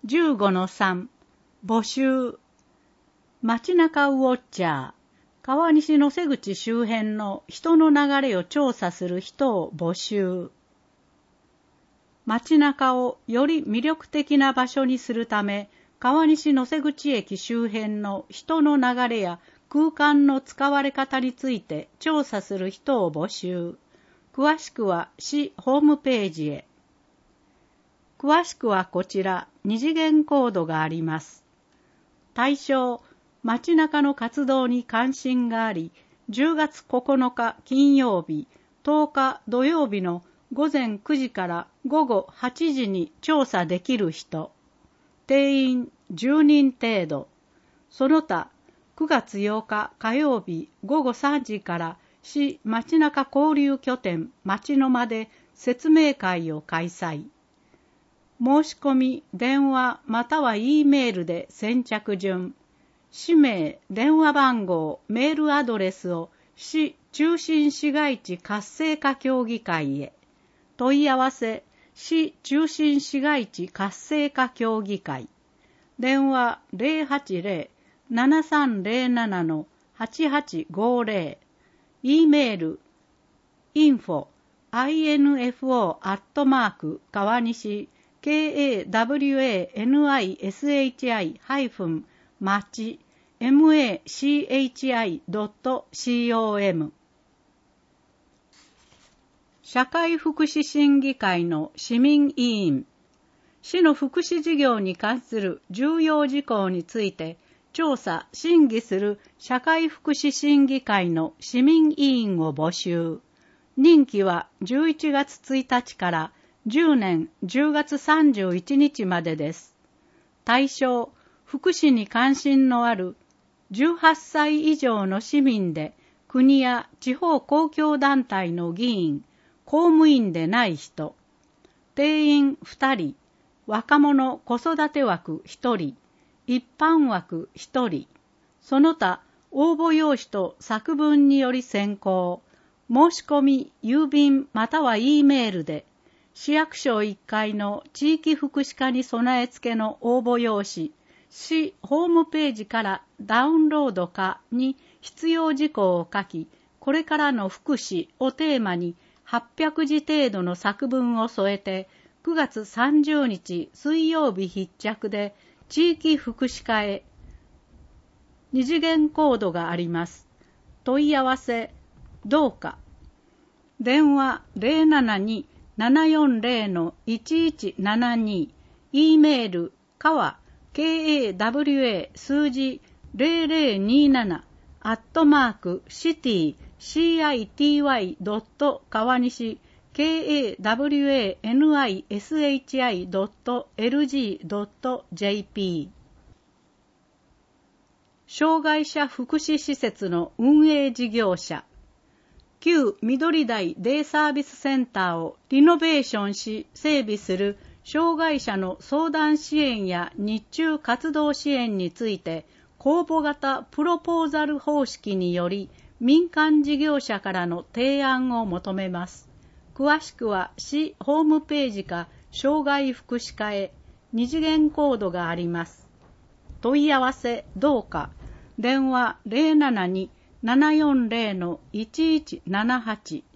15-3募集街中ウォッチャー川西の瀬口周辺の人の流れを調査する人を募集。街中をより魅力的な場所にするため、川西の瀬口駅周辺の人の流れや空間の使われ方について調査する人を募集。詳しくは市ホームページへ。詳しくはこちら二次元コードがあります。対象、街中の活動に関心があり、10月9日金曜日、10日土曜日の午前9時から午後8時に調査できる人。定員10人程度。その他、9月8日火曜日午後3時から市街中交流拠点街の間で説明会を開催。申し込み、電話または E メールで先着順。氏名、電話番号、メールアドレスを市中心市街地活性化協議会へ。問い合わせ、市中心市街地活性化協議会。電話080-7307-8850。E メール、info 川西kawanishi-machi machi.com 社会福祉審議会の市民委員、市の福祉事業に関する重要事項について調査・審議する社会福祉審議会の市民委員を募集。任期は11月1日から10年10月31日までです。対象、福祉に関心のある18歳以上の市民で、国や地方公共団体の議員、公務員でない人。定員2人、若者子育て枠1人、一般枠1人。その他、応募用紙と作文により選考。申し込み、郵便または E メールで、市役所1階の地域福祉課に備え付けの応募用紙、市ホームページからダウンロードかに必要事項を書き、これからの福祉をテーマに800字程度の作文を添えて、9月30日水曜日必着で地域福祉課へ。二次元コードがあります。問い合わせ、どうか。電話072-740-1172。E メール、kawa kawa 数字0027 @city.kawanishi kawanishi.lg.jp 障害者福祉施設の運営事業者。旧緑台デイサービスセンターをリノベーションし整備する障害者の相談支援や日中活動支援について公募型プロポーザル方式により民間事業者からの提案を求めます。詳しくは市ホームページか障害福祉課へ。二次元コードがあります。問い合わせ、どうか。電話072-740-1178